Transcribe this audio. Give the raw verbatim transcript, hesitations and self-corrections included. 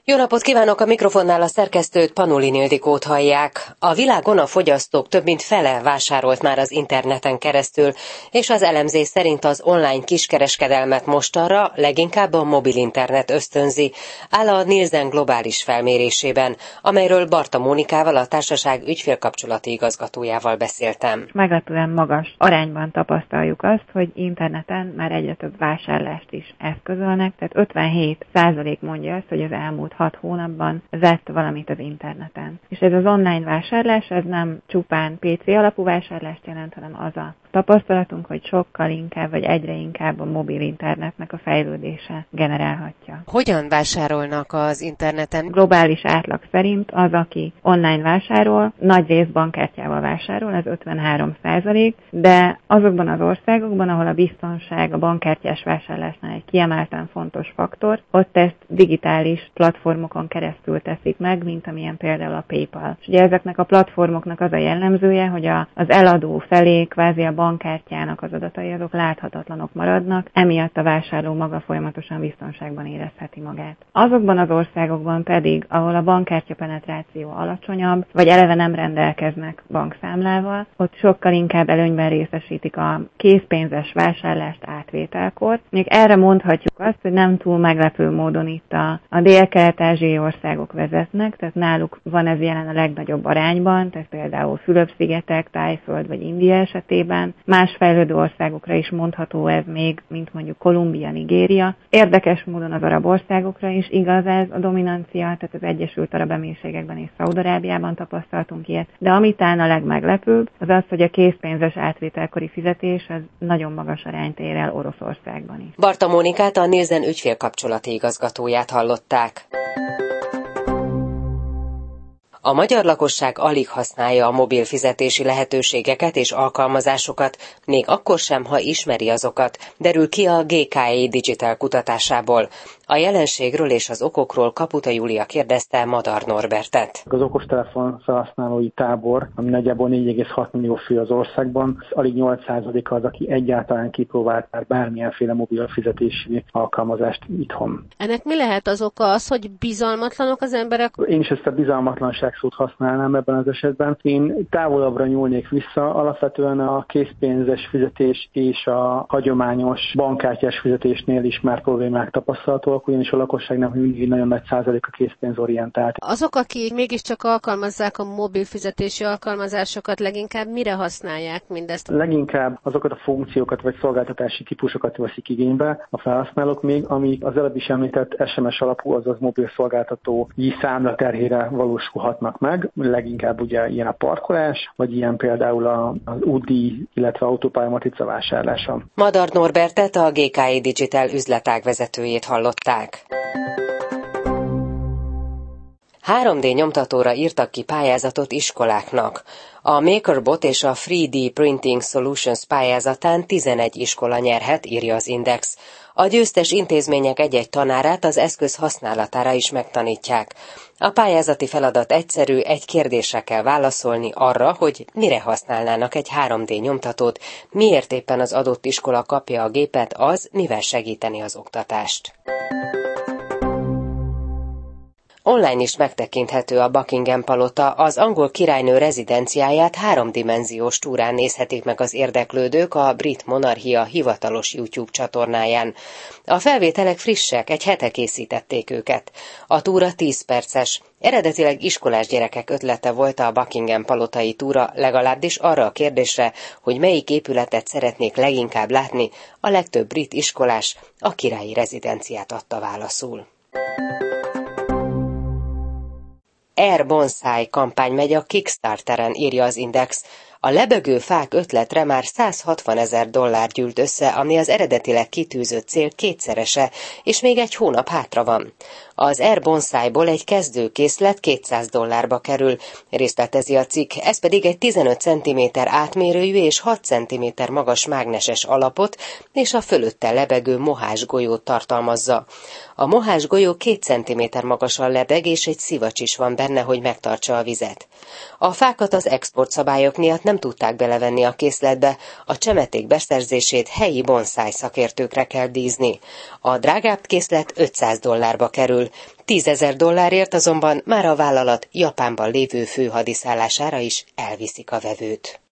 Jó napot kívánok, a mikrofonnál a szerkesztőt, Panulin Ildikót hallják. A világon a fogyasztók több mint fele vásárolt már az interneten keresztül, és az elemzés szerint az online kiskereskedelmet mostanra leginkább a mobil internet ösztönzi, áll a Nielsen globális felmérésében, amelyről Barta Mónikával, a társaság ügyfélkapcsolati igazgatójával beszéltem. Meglepően magas arányban tapasztaljuk azt, hogy interneten már egyre több vásárlást is eszközölnek, tehát ötvenhét százalék mondja azt, hogy az elmúlt hat hónapban vett valamit az interneten. És ez az online vásárlás, ez nem csupán pé cé alapú vásárlást jelent, hanem az a tapasztalatunk, hogy sokkal inkább, vagy egyre inkább a mobil internetnek a fejlődése generálhatja. Hogyan vásárolnak az interneten? Globális átlag szerint az, aki online vásárol, nagy rész bankkártyával vásárol, ez ötvenhárom százalék, de azokban az országokban, ahol a biztonság a bankkártyás vásárlásnál egy kiemelten fontos faktor, ott ezt digitális platformokon keresztül teszik meg, mint amilyen például a PayPal. És ugye ezeknek a platformoknak az a jellemzője, hogy a, az eladó felé kvázi a bankkártyának az adatai azok láthatatlanok maradnak, emiatt a vásárló maga folyamatosan biztonságban érezheti magát. Azokban az országokban pedig, ahol a bankkártya penetráció alacsonyabb, vagy eleve nem rendelkeznek bankszámlával, ott sokkal inkább előnyben részesítik a készpénzes vásárlást átvételkor. Még erre mondhatjuk azt, hogy nem túl meglepő módon itt a, a dél-kelet-ázsiai országok vezetnek, tehát náluk van ez jelen a legnagyobb arányban, tehát például Fülöp-szigetek, Tájföld vagy India esetében. Más fejlődő országokra is mondható ez még, mint mondjuk Kolumbia, Nigéria. Érdekes módon az arab országokra is igaz ez a dominancia, tehát az Egyesült Arab Emírségekben és Szaúd-Arábiában tapasztaltunk ilyet. De ami talán a legmeglepőbb, az az, hogy a készpénzes átvételkori fizetés az nagyon magas arányt ér el Oroszországban is. Barta Mónikát, a Nielsen ügyfélkapcsolati igazgatóját hallották. A magyar lakosság alig használja a mobil fizetési lehetőségeket és alkalmazásokat, még akkor sem, ha ismeri azokat, derül ki a gé ká i Digital kutatásából. A jelenségről és az okokról Kaputa Júlia kérdezte Madar Norbertet. Az okostelefon felhasználói tábor, ami nagyjából négy egész hat millió fő az országban, alig nyolc százaléka az, aki egyáltalán kipróbált már bármilyenféle mobil fizetési alkalmazást itthon. Ennek mi lehet az oka? Az, hogy bizalmatlanok az emberek? Én is ezt a bizalmatlanság szót használnám ebben az esetben. Én távolabbra nyúlnék vissza, alapvetően a készpénzes fizetés és a hagyományos bankkártyás fizetésnél is már problémák tapasztalatok, ugyanis a lakosságnak mindig nagyon nagy százalék a készpénzorientált. Azok, akik mégiscsak alkalmazzák a mobil fizetési alkalmazásokat, leginkább mire használják mindezt? Leginkább azokat a funkciókat vagy szolgáltatási típusokat veszik igénybe a felhasználók még, amik az előbb is említett es em es alapú, azaz mobil szolgáltatói számla terhére valósulhatnak meg, leginkább ugye ilyen a parkolás, vagy ilyen például az útdíj, illetve autópálya-matrica vásárlása. Madar Norbertet, a gé ká i Digital üzletág vezetőjét hallották. három dé nyomtatóra írtak ki pályázatot iskoláknak. A MakerBot és a három dé Printing Solutions pályázatán tizenegy iskola nyerhet, írja az Index. A győztes intézmények egy-egy tanárát az eszköz használatára is megtanítják. A pályázati feladat egyszerű, egy kérdésre kell válaszolni arra, hogy mire használnának egy három dé nyomtatót, miért éppen az adott iskola kapja a gépet, az mivel segíteni az oktatást. Online is megtekinthető a Buckingham palota, az angol királynő rezidenciáját háromdimenziós túrán nézhetik meg az érdeklődők a Brit Monarchia hivatalos YouTube csatornáján. A felvételek frissek, egy hete készítették őket. A túra tíz perces. Eredetileg iskolás gyerekek ötlete volt a Buckingham palotai túra, legalábbis arra a kérdésre, hogy melyik épületet szeretnék leginkább látni, a legtöbb brit iskolás a királyi rezidenciát adta válaszul. Air Bonsai kampány megy a Kickstarteren, írja az Index. A lebegő fák ötletre már száz hatvan ezer dollár gyűlt össze, ami az eredetileg kitűzött cél kétszerese, és még egy hónap hátra van. Az Air Bonsaiból egy kezdőkészlet kétszáz dollárba kerül, részletezi a cikk, ez pedig egy tizenöt centiméter átmérőjű és hat centiméter magas mágneses alapot és a fölötte lebegő mohás golyót tartalmazza. A mohás golyó két centiméter magasan lebeg, és egy szivacs is van benne, hogy megtartsa a vizet. A fákat az exportszabályok miatt nem tudták belevenni a készletbe, a csemeték beszerzését helyi bonszáj szakértőkre kell bízni. A drágább készlet ötszáz dollárba kerül, tízezer dollárért azonban már a vállalat Japánban lévő főhadiszállására is elviszik a vevőt.